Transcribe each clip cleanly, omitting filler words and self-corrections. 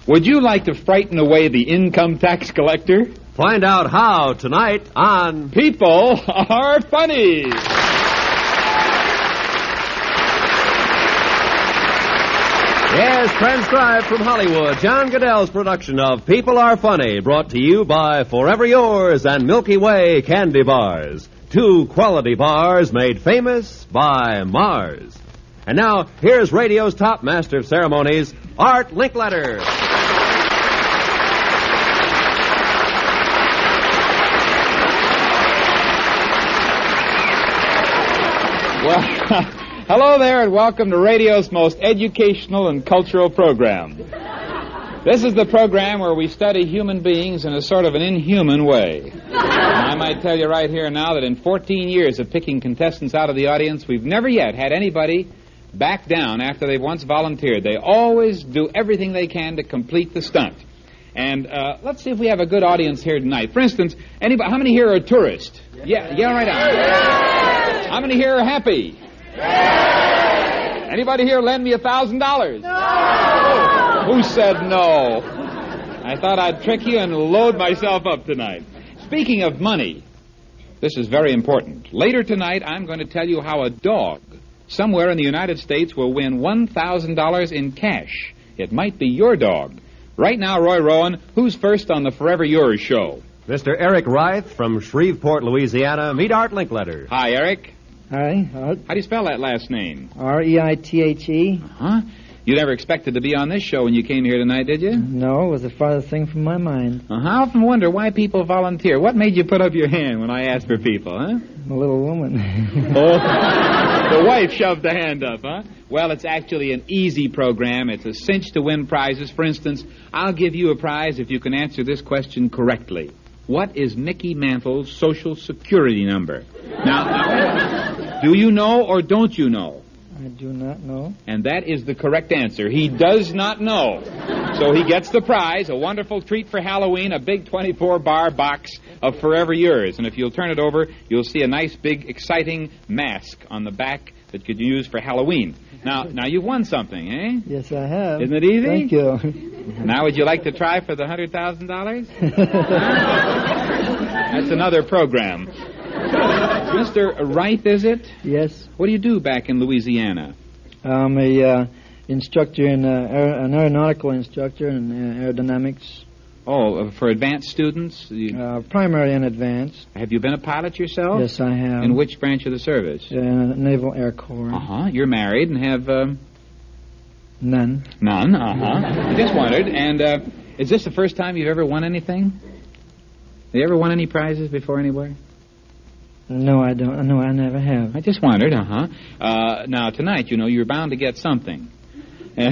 Would you like to frighten away the income tax collector? Find out how tonight on People Are Funny. Yes, transcribed from Hollywood, John Goodell's production of People Are Funny, brought to you by Forever Yours and Milky Way Candy Bars. 2 quality bars made famous by Mars. And now, here's radio's top master of ceremonies, Art Linkletter. Well, hello there and welcome to radio's most educational and cultural program. This is the program where we study human beings in a sort of an inhuman way. And I might tell you right here now that in 14 years of picking contestants out of the audience, we've never yet had anybody back down after they've once volunteered. They always do everything they can to complete the stunt. And let's see if we have a good audience here tonight. For instance, anybody? How many here are tourists? Yeah, right on. How many here are happy? Anybody here lend me $1,000? No! Who said no? I thought I'd trick you and load myself up tonight. Speaking of money, this is very important. Later tonight, I'm going to tell you how a dog somewhere in the United States will win $1,000 in cash. It might be your dog. Right now, Roy Rowan, who's first on the Forever Yours show? Mr. Eric Reith from Shreveport, Louisiana. Meet Art Linkletter. Hi, Eric. Hi, How do you spell that last name? R-E-I-T-H-E. Huh? You never expected to be on this show when you came here tonight, did you? No, it was the farthest thing from my mind. I often wonder why people volunteer. What made you put up your hand when I asked for people, huh? I'm a little woman. Oh, the wife shoved the hand up, huh? Well, it's actually an easy program. It's a cinch to win prizes. For instance, I'll give you a prize if you can answer this question correctly. What is Mickey Mantle's Social Security number? Now, do you know or don't you know? I do not know. And that is the correct answer. He does not know. So he gets the prize, a wonderful treat for Halloween, a big 24-bar box of Forever Yours. And if you'll turn it over, you'll see a nice, big, exciting mask on the back that you could use for Halloween. Now you've won something, eh? Yes, I have. Isn't it easy? Thank you. Now, would you like to try for the $100,000? That's another program. Mr. Reith, is it? Yes. What do you do back in Louisiana? I'm a instructor in an aeronautical instructor in aerodynamics. Oh, for advanced students? Primary and advanced. Have you been a pilot yourself? Yes, I have. In which branch of the service? Naval Air Corps. Uh-huh. You're married and have... None. None, uh-huh. I just wondered. And is this the first time you've ever won anything? Have you ever won any prizes before anywhere? No, I don't. No, I never have. I just wondered, uh-huh. Now, tonight, you know, you're bound to get something. Where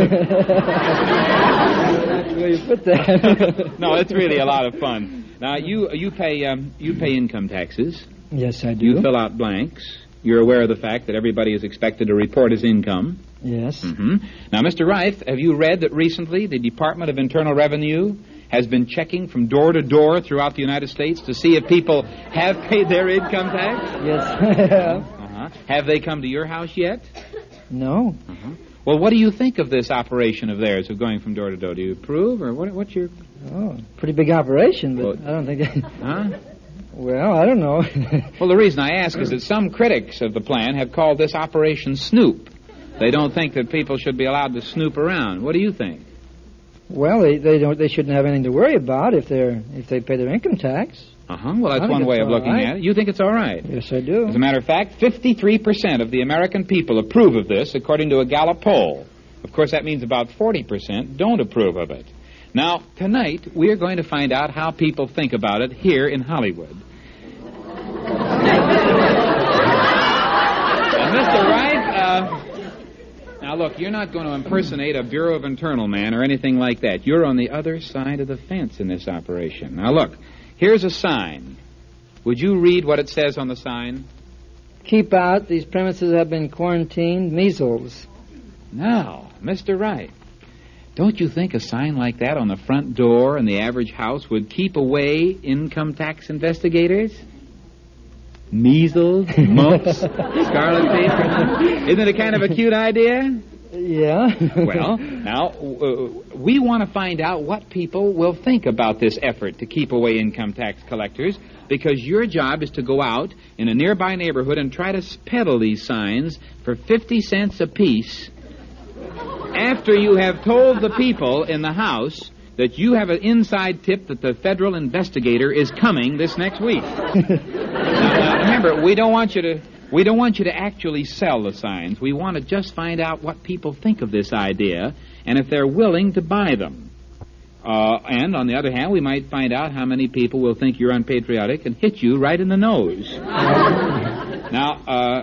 you put that? No, it's really a lot of fun. Now, you pay income taxes. Yes, I do. You fill out blanks. You're aware of the fact that everybody is expected to report his income. Yes. Mm-hmm. Now, Mr. Reith, have you read that recently the Department of Internal Revenue has been checking from door to door throughout the United States to see if people have paid their income tax? Yes, I have. Uh-huh. Have they come to your house yet? No. Uh-huh. Well, what do you think of this operation of theirs of going from door to door? Do you approve, or what's your... Oh, pretty big operation, but well, I don't think... Huh? Well, I don't know. Well, the reason I ask is that some critics of the plan have called this Operation Snoop. They don't think that people should be allowed to snoop around. What do you think? Well, they shouldn't have anything to worry about if they pay their income tax. Uh-huh. Well, that's one way of looking at it. You think it's all right? Yes, I do. As a matter of fact, 53% of the American people approve of this, according to a Gallup poll. Of course, that means about 40% don't approve of it. Now, tonight, we're going to find out how people think about it here in Hollywood. Mr. Reith, now, look, you're not going to impersonate a Bureau of Internal man or anything like that. You're on the other side of the fence in this operation. Now, look, here's a sign. Would you read what it says on the sign? Keep out. These premises have been quarantined. Measles. Now, Mr. Reith, don't you think a sign like that on the front door in the average house would keep away income tax investigators? Measles, mumps, scarlet fever. Isn't it a kind of a cute idea? Yeah. Well, now, we want to find out what people will think about this effort to keep away income tax collectors, because your job is to go out in a nearby neighborhood and try to peddle these signs for 50 cents apiece after you have told the people in the house that you have an inside tip that the federal investigator is coming this next week. Now, remember, we don't want you to actually sell the signs. We want to just find out what people think of this idea and if they're willing to buy them. And on the other hand, we might find out how many people will think you're unpatriotic and hit you right in the nose. Now,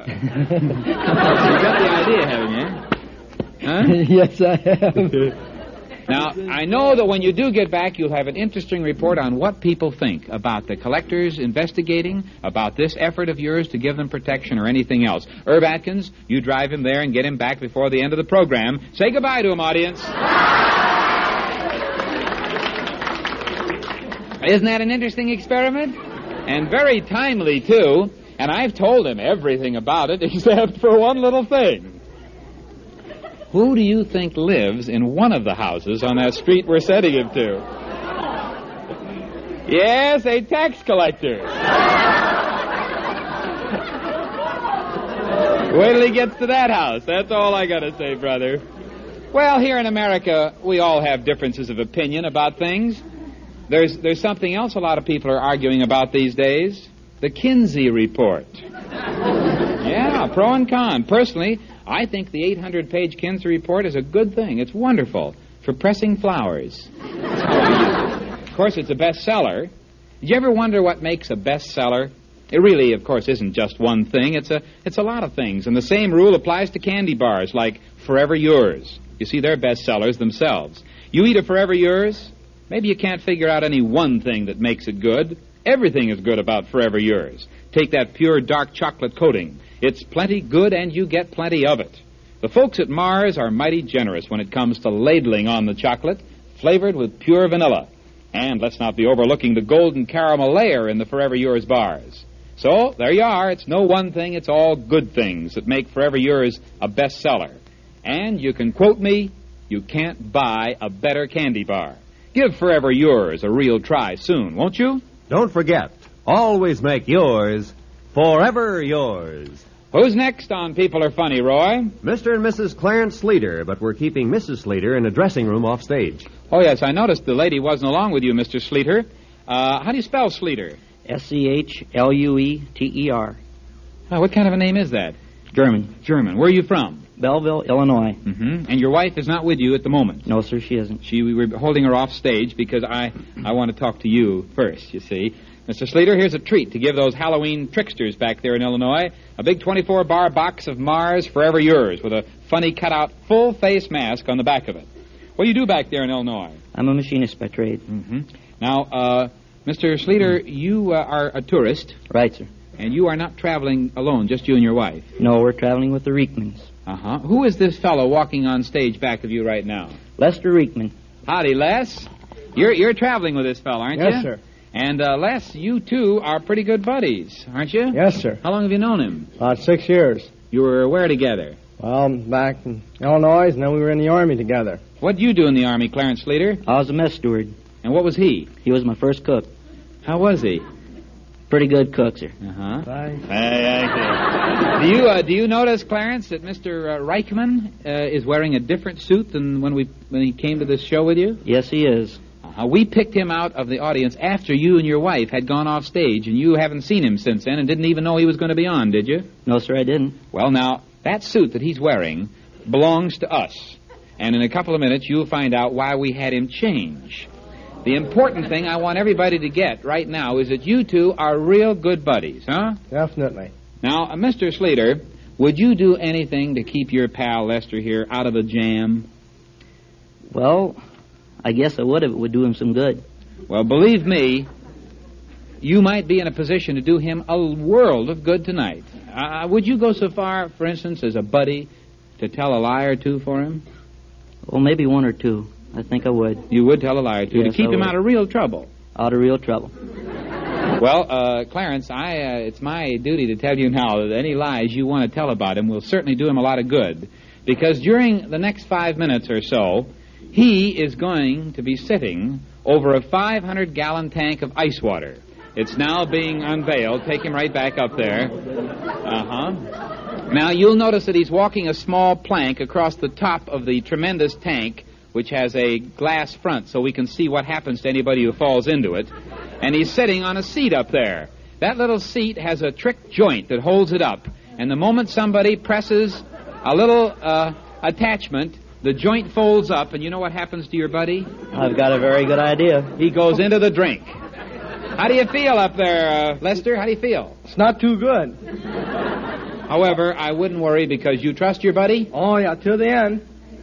you got the idea, haven't you? Huh? Yes, I have. Now, I know that when you do get back, you'll have an interesting report on what people think about the collectors investigating, about this effort of yours to give them protection or anything else. Herb Atkins, you drive him there and get him back before the end of the program. Say goodbye to him, audience. Isn't that an interesting experiment? And very timely, too. And I've told him everything about it except for one little thing. Who do you think lives in one of the houses on that street we're sending him to? Yes, a tax collector. Wait till he gets to that house. That's all I got to say, brother. Well, here in America, we all have differences of opinion about things. There's something else a lot of people are arguing about these days. The Kinsey Report. Yeah, pro and con. Personally, I think the 800-page Kinsey Report is a good thing. It's wonderful for pressing flowers. Of course, it's a bestseller. Did you ever wonder what makes a bestseller? It really, of course, isn't just one thing. It's a lot of things. And the same rule applies to candy bars like Forever Yours. You see, they're bestsellers themselves. You eat a Forever Yours, maybe you can't figure out any one thing that makes it good. Everything is good about Forever Yours. Take that pure dark chocolate coating. It's plenty good, and you get plenty of it. The folks at Mars are mighty generous when it comes to ladling on the chocolate, flavored with pure vanilla. And let's not be overlooking the golden caramel layer in the Forever Yours bars. So, there you are. It's no one thing, it's all good things that make Forever Yours a bestseller. And you can quote me, you can't buy a better candy bar. Give Forever Yours a real try soon, won't you? Don't forget, always make yours forever yours. Who's next on People Are Funny, Roy? Mr. and Mrs. Clarence Sleater, but we're keeping Mrs. Sleater in a dressing room off stage. Oh, yes, I noticed the lady wasn't along with you, Mr. Sleater. How do you spell Sleater? Schlueter. Oh, what kind of a name is that? German. German. Where are you from? Belleville, Illinois. Mm-hmm. And your wife is not with you at the moment? No, sir, she isn't. We were holding her off stage because I want to talk to you first, you see. Mr. Sleater, here's a treat to give those Halloween tricksters back there in Illinois. A big 24-bar box of Mars Forever Yours with a funny cutout full-face mask on the back of it. What do you do back there in Illinois? I'm a machinist by trade. Mm-hmm. Now, Mr. Sleater, you are a tourist. Right, sir. And you are not traveling alone, just you and your wife. No, we're traveling with the Reekmans. Uh-huh. Who is this fellow walking on stage back of you right now? Lester Reekman. Howdy, Les. You're traveling with this fellow, aren't you? Yes, sir. And, Les, you two are pretty good buddies, aren't you? Yes, sir. How long have you known him? About 6 years. You were where together? Well, back in Illinois, and then we were in the Army together. What did you do in the Army, Clarence Sleater? I was a mess steward. And what was he? He was my first cook. How was he? Pretty good cook, sir. Uh-huh. Bye. Do you notice, Clarence, that Mr. Reichman is wearing a different suit than when he came to this show with you? Yes, he is. We picked him out of the audience after you and your wife had gone off stage, and you haven't seen him since then and didn't even know he was going to be on, did you? No, sir, I didn't. Well, now, that suit that he's wearing belongs to us. And in a couple of minutes, you'll find out why we had him change. The important thing I want everybody to get right now is that you two are real good buddies, huh? Definitely. Now, Mr. Sleater, would you do anything to keep your pal Lester here out of a jam? Well, I guess I would if it would do him some good. Well, believe me, you might be in a position to do him a world of good tonight. Would you go so far, for instance, as a buddy, to tell a lie or two for him? Well, maybe one or two. I think I would. You would tell a lie or two Yes, to keep I him would. out of real trouble. Out of real trouble. Well, Clarence, it's my duty to tell you now that any lies you want to tell about him will certainly do him a lot of good. because during the next 5 minutes or so, he is going to be sitting over a 500-gallon tank of ice water. It's now being unveiled. Take him right back up there. Now, you'll notice that he's walking a small plank across the top of the tremendous tank, which has a glass front so we can see what happens to anybody who falls into it. And he's sitting on a seat up there. That little seat has a trick joint that holds it up. And the moment somebody presses a little attachment, the joint folds up, and you know what happens to your buddy? I've got a very good idea. He goes into the drink. How do you feel up there, Lester? How do you feel? It's not too good. However, I wouldn't worry because you trust your buddy? Oh, yeah, to the end.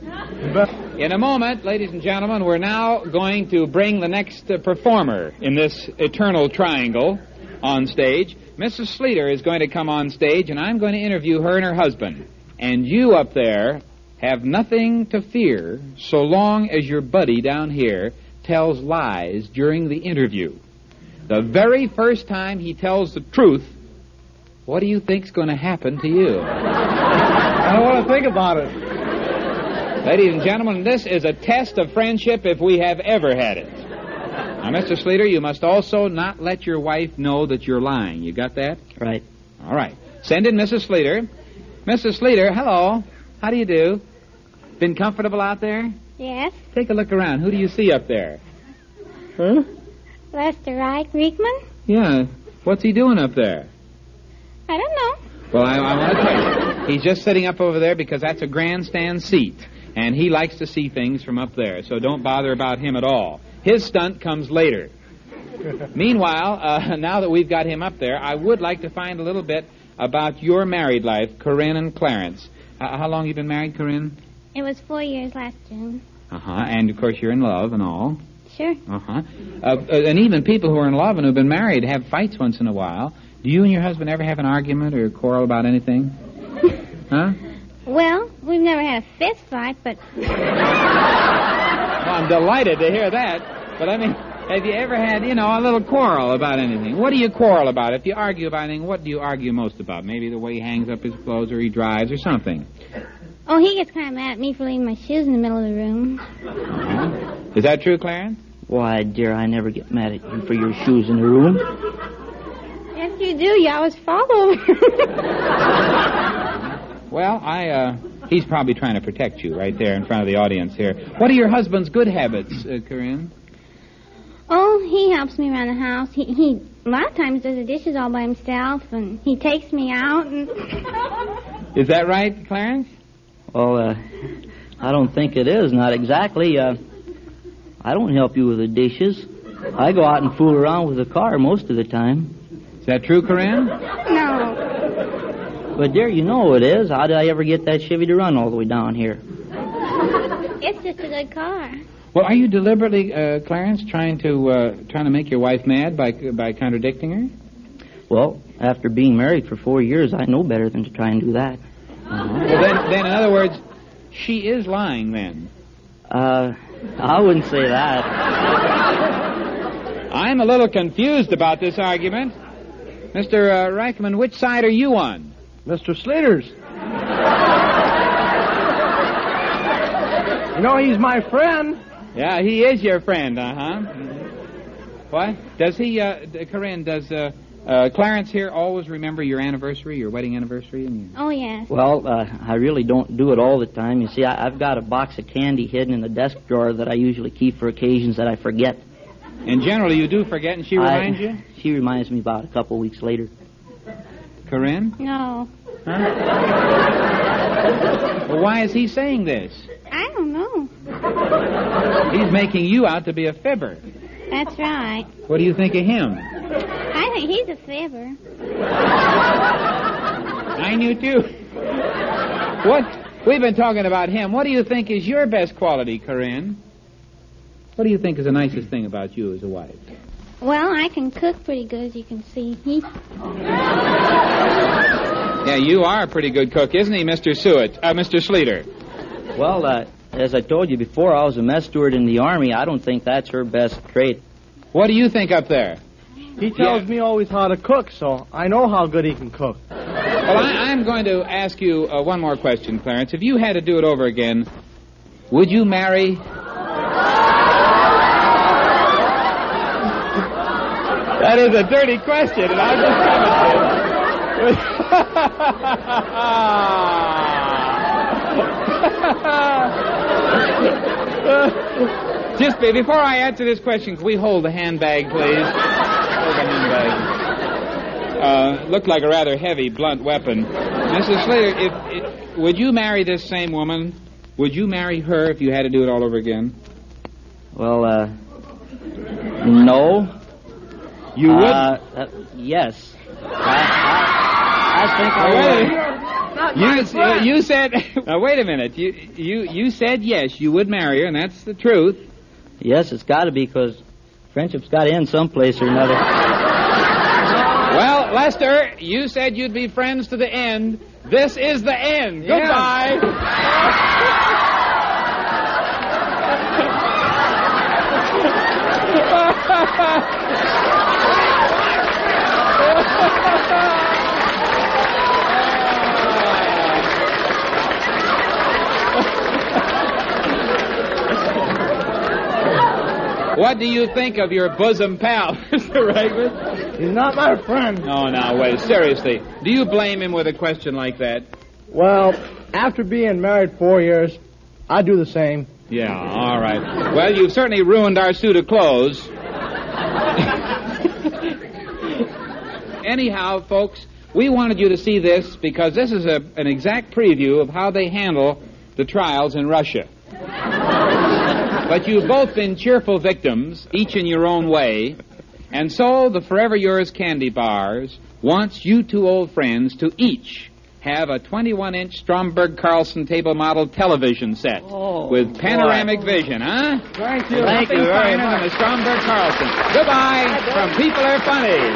In a moment, ladies and gentlemen, we're now going to bring the next performer in this eternal triangle on stage. Mrs. Sleater is going to come on stage, and I'm going to interview her and her husband. And you up there have nothing to fear so long as your buddy down here tells lies during the interview. The very first time he tells the truth, what do you think's going to happen to you? I don't want to think about it. Ladies and gentlemen, this is a test of friendship if we have ever had it. Now, Mr. Sleater, you must also not let your wife know that you're lying. You got that? Right. All right. Send in Mrs. Sleater. Mrs. Sleater, hello. How do you do? Been comfortable out there? Yes. Take a look around. Who do you see up there? Huh? Lester Reich Riekman? Yeah. What's he doing up there? I don't know. Well, I want to tell you. He's just sitting up over there because that's a grandstand seat. And he likes to see things from up there. So don't bother about him at all. His stunt comes later. Meanwhile, now that we've got him up there, I would like to find a little bit about your married life, Corinne and Clarence. How long have you been married, Corinne? It was 4 years last June. And, of course, you're in love and all. Sure. And even people who are in love and who've been married have fights once in a while. Do you and your husband ever have an argument or quarrel about anything? Huh? Well, we've never had a fist fight, but... Well, I'm delighted to hear that. But, I mean, have you ever had, a little quarrel about anything? What do you quarrel about? If you argue about anything, what do you argue most about? Maybe the way he hangs up his clothes or he drives or something. Oh, he gets kind of mad at me for leaving my shoes in the middle of the room. Is that true, Clarence? Why, dear, I never get mad at you for your shoes in the room. Yes, you do. You always follow. Well, he's probably trying to protect you right there in front of the audience here. What are your husband's good habits, Corinne? Oh, he helps me around the house. He a lot of times does the dishes all by himself, and he takes me out. And... Is that right, Clarence? Well, I don't think it is. Not exactly. I don't help you with the dishes. I go out and fool around with the car most of the time. Is that true, Corinne? No. But, dear, you know it is. How did I ever get that Chevy to run all the way down here? It's just a good car. Well, are you deliberately, Clarence, trying to make your wife mad by contradicting her? Well, after being married for 4 years, I know better than to try and do that. Well, then, in other words, she is lying, then. I wouldn't say that. I'm a little confused about this argument. Mr. Reichman, which side are you on? Mr. Sleater's. He's my friend. Yeah, he is your friend, What? Does he, Corinne, does Clarence here always remember your anniversary, your wedding anniversary? Oh, yes. Well, I really don't do it all the time. You see, I've got a box of candy hidden in the desk drawer that I usually keep for occasions that I forget. And generally you do forget, and she reminds you? She reminds me about a couple of weeks later. Corinne? No. Huh? Well, why is he saying this? I don't know. He's making you out to be a fibber. That's right. What do you think of him? I think he's a fibber. I knew, too. We've been talking about him. What do you think is your best quality, Corinne? What do you think is the nicest thing about you as a wife? Well, I can cook pretty good, as you can see. Yeah, you are a pretty good cook, isn't he, Mr. Sleater? Well, as I told you before, I was a mess steward in the Army. I don't think that's her best trait. What do you think up there? He tells me always how to cook, so I know how good he can cook. Well, I'm going to ask you one more question, Clarence. If you had to do it over again, would you marry... That is a dirty question, and I'll just come to it. Just before I answer this question, can we hold the handbag, please? Hold the handbag. Looked like a rather heavy, blunt weapon. Mrs. Slater, would you marry this same woman? Would you marry her if you had to do it all over again? Well, no. You would? Yes. I think I would. You said... Now, wait a minute. You said yes, you would marry her, and that's the truth. Yes, it's got to be, because friendship's got to end someplace or another. Well, Lester, you said you'd be friends to the end. This is the end. Yeah. Goodbye. What do you think of your bosom pal, Mr. Ragland? He's not my friend. No, now, wait. Seriously, do you blame him with a question like that? Well, after being married 4 years, I do the same. Yeah, all right. Well, you've certainly ruined our suit of clothes. Anyhow, folks, we wanted you to see this because this is an exact preview of how they handle the trials in Russia. But you've both been cheerful victims, each in your own way, and so the Forever Yours candy bars wants you two old friends to each have a 21-inch Stromberg Carlson table model television set with panoramic vision, huh? Thank you. Thank you very much. The Stromberg Carlson. Goodbye from People Are Funny.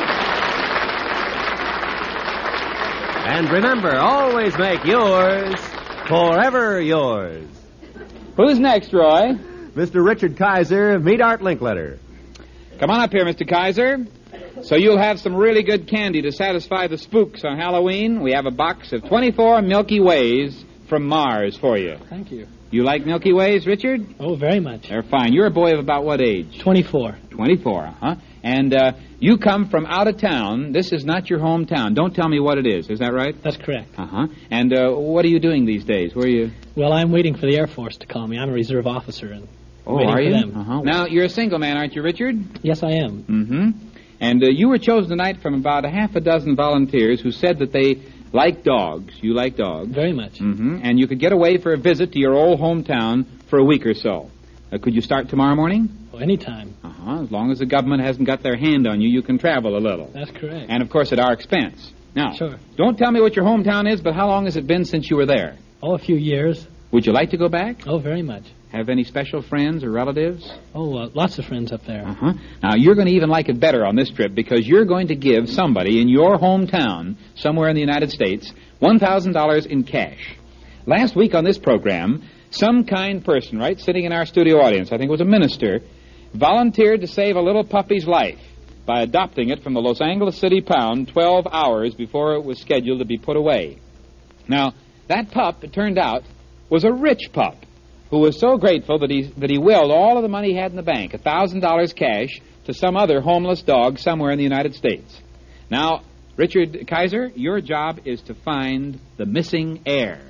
And remember, always make yours forever yours. Who's next, Roy? Mr. Richard Kaiser, meet Art Linkletter. Come on up here, Mr. Kaiser. So you'll have some really good candy to satisfy the spooks on Halloween. We have a box of 24 Milky Ways from Mars for you. Thank you. You like Milky Ways, Richard? Oh, very much. They're fine. You're a boy of about what age? 24. 24, huh? And you come from out of town. This is not your hometown. Don't tell me what it is. Is that right? That's correct. Uh-huh. And what are you doing these days? Where are you? Well, I'm waiting for the Air Force to call me. I'm a reserve officer, and waiting are you? for them. Uh-huh. Now, you're a single man, aren't you, Richard? Yes, I am. Mm-hmm. And you were chosen tonight from about a half a dozen volunteers who said that they like dogs. You like dogs? Very much. Mm-hmm. And you could get away for a visit to your old hometown for a week or so. Could you start tomorrow morning? Oh, anytime. Uh-huh. As long as the government hasn't got their hand on you, you can travel a little. That's correct. And, of course, at our expense. Now, sure. Don't tell me what your hometown is, but how long has it been since you were there? Oh, a few years. Would you like to go back? Oh, very much. Have any special friends or relatives? Oh, lots of friends up there. Uh-huh. Now, you're going to even like it better on this trip because you're going to give somebody in your hometown, somewhere in the United States, $1,000 in cash. Last week on this program, some kind person, right, sitting in our studio audience, I think it was a minister, volunteered to save a little puppy's life by adopting it from the Los Angeles City Pound 12 hours before it was scheduled to be put away. Now, that pup, it turned out, was a rich pup who was so grateful that he willed all of the money he had in the bank, $1,000 cash, to some other homeless dog somewhere in the United States. Now, Richard Kaiser, your job is to find the missing heir.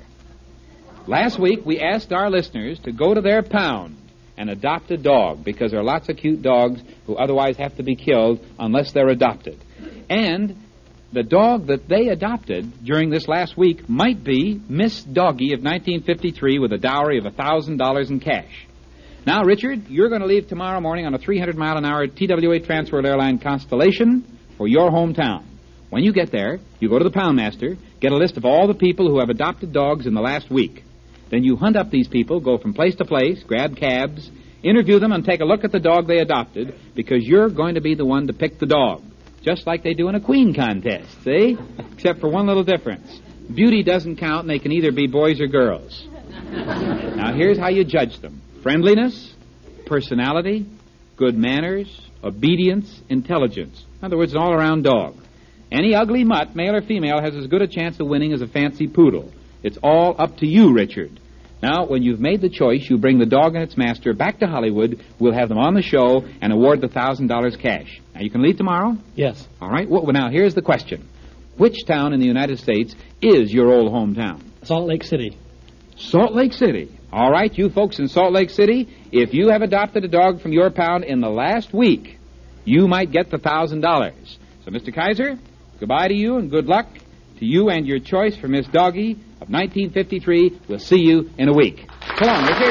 Last week, we asked our listeners to go to their pound and adopt a dog because there are lots of cute dogs who otherwise have to be killed unless they're adopted. And the dog that they adopted during this last week might be Miss Doggy of 1953 with a dowry of $1,000 in cash. Now, Richard, you're going to leave tomorrow morning on a 300-mile-an-hour TWA Transworld Airline Constellation for your hometown. When you get there, you go to the Poundmaster, get a list of all the people who have adopted dogs in the last week. Then you hunt up these people, go from place to place, grab cabs, interview them, and take a look at the dog they adopted because you're going to be the one to pick the dog. Just like they do in a queen contest, see? Except for one little difference. Beauty doesn't count, and they can either be boys or girls. Now, here's how you judge them. Friendliness, personality, good manners, obedience, intelligence. In other words, an all-around dog. Any ugly mutt, male or female, has as good a chance of winning as a fancy poodle. It's all up to you, Richard. Now, when you've made the choice, you bring the dog and its master back to Hollywood. We'll have them on the show and award the $1,000 cash. Now, you can leave tomorrow? Yes. All right. Well, now, here's the question. Which town in the United States is your old hometown? Salt Lake City. Salt Lake City. All right, you folks in Salt Lake City, if you have adopted a dog from your pound in the last week, you might get the $1,000. So, Mr. Kaiser, goodbye to you and good luck to you and your choice for Miss Doggie of 1953. We'll see you in a week. So long, Richard.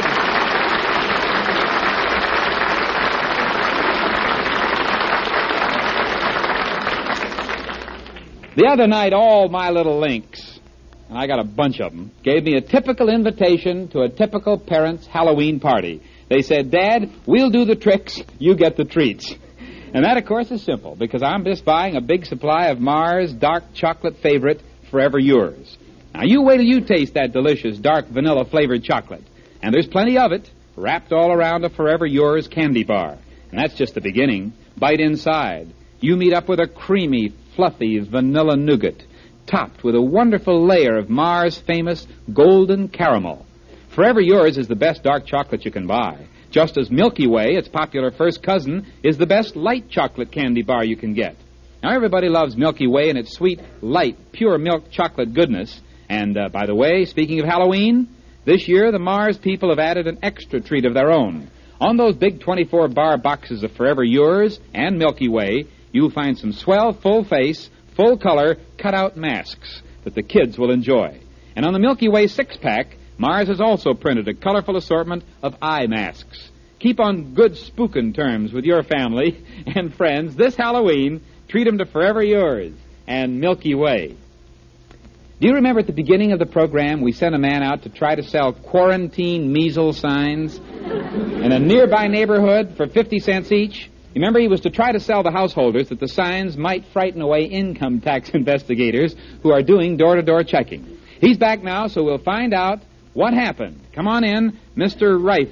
The other night, all my little links, and I got a bunch of them, gave me a typical invitation to a typical parent's Halloween party. They said, Dad, we'll do the tricks, you get the treats. And that, of course, is simple, because I'm just buying a big supply of Mars dark chocolate favorite, Forever Yours. Now, you wait till you taste that delicious dark vanilla-flavored chocolate. And there's plenty of it, wrapped all around a Forever Yours candy bar. And that's just the beginning. Bite inside. You meet up with a creamy, fluffy vanilla nougat, topped with a wonderful layer of Mars' famous golden caramel. Forever Yours is the best dark chocolate you can buy. Just as Milky Way, its popular first cousin, is the best light chocolate candy bar you can get. Now, everybody loves Milky Way and its sweet, light, pure milk chocolate goodness. And, by the way, speaking of Halloween, this year the Mars people have added an extra treat of their own. On those big 24-bar boxes of Forever Yours and Milky Way, you'll find some swell, full-face, full-color, cut-out masks that the kids will enjoy. And on the Milky Way six-pack, Mars has also printed a colorful assortment of eye masks. Keep on good spookin' terms with your family and friends this Halloween. Treat them to Forever Yours and Milky Way. Do you remember at the beginning of the program we sent a man out to try to sell quarantine measles signs in a nearby neighborhood for 50 cents each? Remember, he was to try to sell the householders that the signs might frighten away income tax investigators who are doing door-to-door checking. He's back now, so we'll find out what happened. Come on in, Mr. Reif.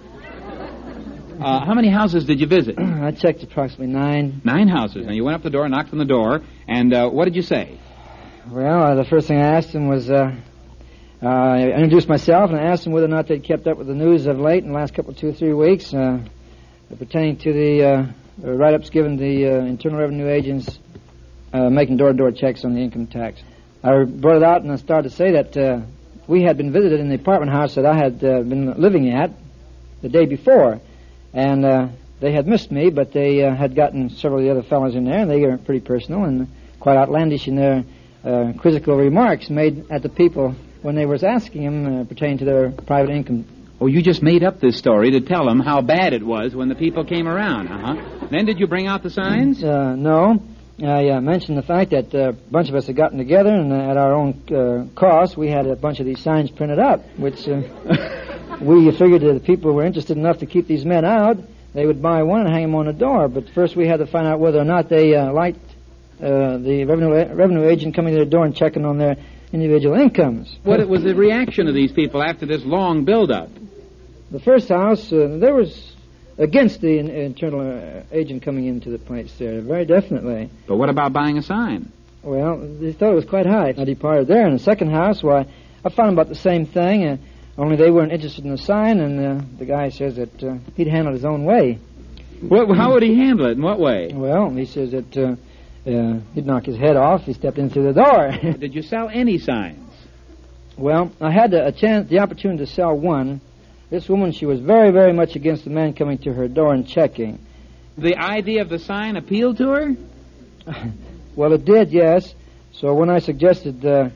How many houses did you visit? I checked approximately 9. 9 houses. Now, you went up the door, knocked on the door, and what did you say? Well, the first thing I asked him was, I introduced myself, and I asked him whether or not they'd kept up with the news of late in the last couple, 2 or 3 weeks, pertaining to the write-ups given the Internal Revenue agents making door-to-door checks on the income tax. I brought it out and I started to say that we had been visited in the apartment house that I had been living at the day before, and they had missed me, but they had gotten several of the other fellows in there, and they were pretty personal and quite outlandish in their quizzical remarks made at the people when they was asking them pertaining to their private income. Oh, you just made up this story to tell them how bad it was when the people came around, Then did you bring out the signs? No. I mentioned the fact that a bunch of us had gotten together, and at our own cost, we had a bunch of these signs printed up, which we figured that if people were interested enough to keep these men out, they would buy one and hang them on the door. But first we had to find out whether or not they liked the revenue agent coming to their door and checking on their individual incomes. What was the reaction of these people after this long build-up? The first house, there was against the internal agent coming into the place there, very definitely. But what about buying a sign? Well, they thought it was quite high. I departed there. In the second house, why, I found about the same thing, only they weren't interested in the sign, and the guy says that he'd handle it his own way. How would he handle it? In what way? Well, he says that he'd knock his head off. He stepped in through the door. Did you sell any signs? Well, I had the opportunity to sell one. This woman, she was very, very much against the man coming to her door and checking. The idea of the sign appealed to her? Well, it did, yes. So when I suggested the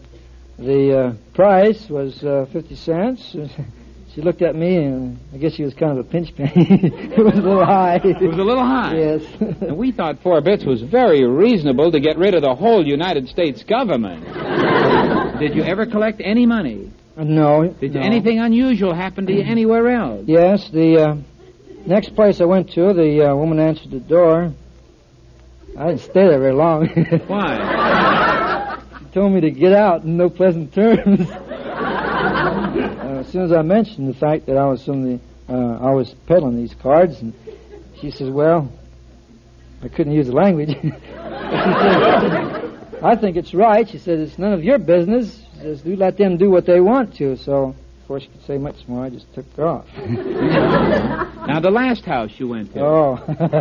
price was 50 cents, she looked at me, and I guess she was kind of a pinch penny. It was a little high. It was a little high? Yes. And we thought 4 bits was very reasonable to get rid of the whole United States government. Did you ever collect any money? No. Did anything unusual happen to you anywhere else? Yes, the next place I went to, the woman answered the door. I didn't stay there very long. Why? She told me to get out in no pleasant terms. As soon as I mentioned the fact that I was I was peddling these cards, and she says, well, I couldn't use the language. I think it's right. She says, it's none of your business. She says, you let them do what they want to. So, before she could say much more, I just took her off. Now, the last house you went to. Oh.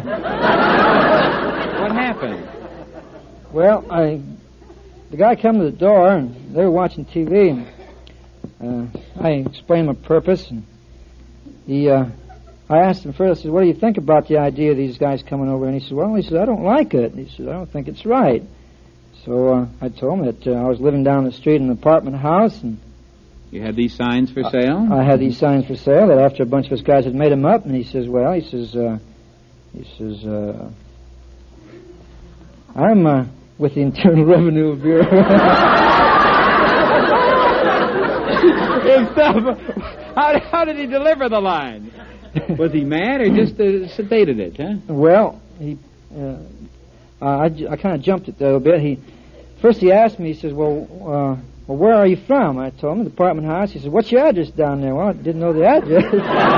What happened? Well, the guy come to the door, and they were watching TV, and I explained my purpose, and I asked him first, I said, what do you think about the idea of these guys coming over? And he said, well, I don't like it. And he said, I don't think it's right. So I told him that I was living down the street in an apartment house, and You had these signs for sale? I had these signs for sale that after a bunch of us guys had made them up, and he says, I'm with the Internal Revenue Bureau. How did he deliver the line? Was he mad or just sedated it, huh? Well, I kind of jumped it a little bit. First he asked me, he says, well, where are you from? I told him, the apartment house. He said, what's your address down there? Well, I didn't know the address.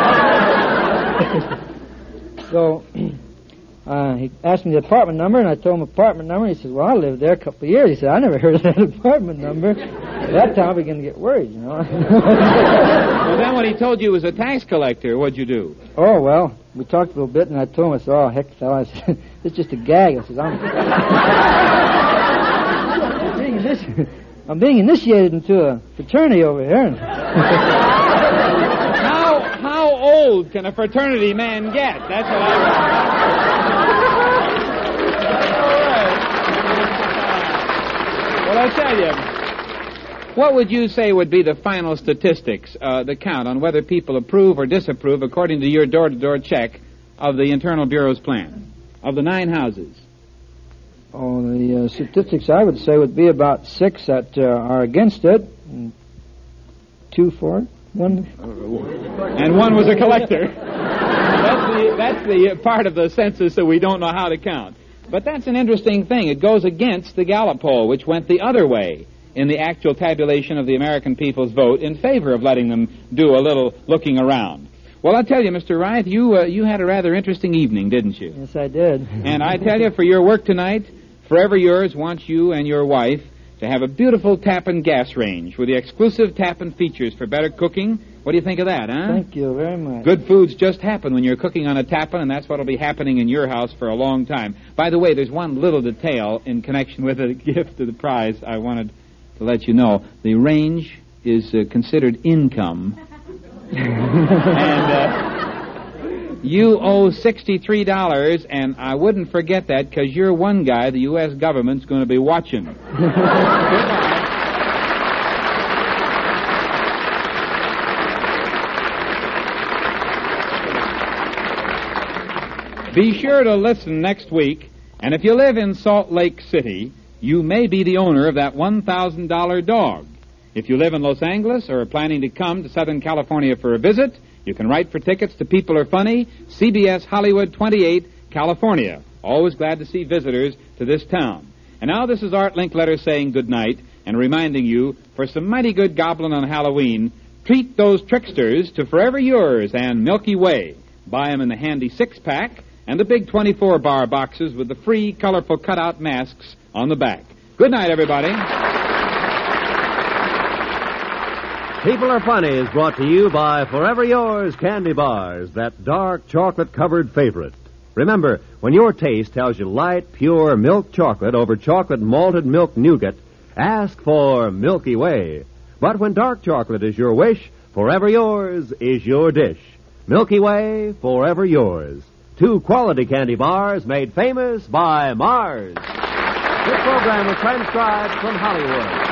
So he asked me the apartment number, and I told him apartment number. He said, well, I lived there a couple of years. He said, I never heard of that apartment number. At that time, I began to get worried, you know. Well, then when he told you he was a tax collector, what'd you do? Oh, well, we talked a little bit, and I told him, I said, oh, heck, fella, I said, it's just a gag. I said, I'm being initiated into a fraternity over here. How old can a fraternity man get? That's what I want. Well, I tell you, what would you say would be the final statistics, the count on whether people approve or disapprove, according to your door-to-door check, of the Internal Bureau's plan, of the 9 houses? Oh, the statistics I would say would be about 6 that are against it, and 2 for it, 1. And 1 was a collector. That's the part of the census that we don't know how to count. But that's an interesting thing. It goes against the Gallup poll, which went the other way in the actual tabulation of the American people's vote in favor of letting them do a little looking around. Well, I'll tell you, Mr. Wright, you had a rather interesting evening, didn't you? Yes, I did. And I tell you, for your work tonight, Forever Yours wants you and your wife to have a beautiful Tappan gas range with the exclusive Tappan features for better cooking. What do you think of that, huh? Thank you very much. Good foods just happen when you're cooking on a Tappan, and that's what will be happening in your house for a long time. By the way, there's one little detail in connection with the gift of the prize I wanted to let you know. The range is considered income. And you owe $63, and I wouldn't forget that because you're one guy the U.S. government's going to be watching. Be sure to listen next week, and if you live in Salt Lake City, you may be the owner of that $1,000 dog. If you live in Los Angeles or are planning to come to Southern California for a visit, you can write for tickets to People Are Funny, CBS Hollywood 28, California. Always glad to see visitors to this town. And now this is Art Linkletter saying good night and reminding you, for some mighty good goblin on Halloween, treat those tricksters to Forever Yours and Milky Way. Buy them in the handy 6-pack and the big 24-bar boxes with the free, colorful cutout masks on the back. Good night, everybody. People Are Funny is brought to you by Forever Yours Candy Bars, that dark chocolate-covered favorite. Remember, when your taste tells you light, pure milk chocolate over chocolate malted milk nougat, ask for Milky Way. But when dark chocolate is your wish, Forever Yours is your dish. Milky Way, Forever Yours. 2 quality candy bars made famous by Mars. This program was transcribed from Hollywood.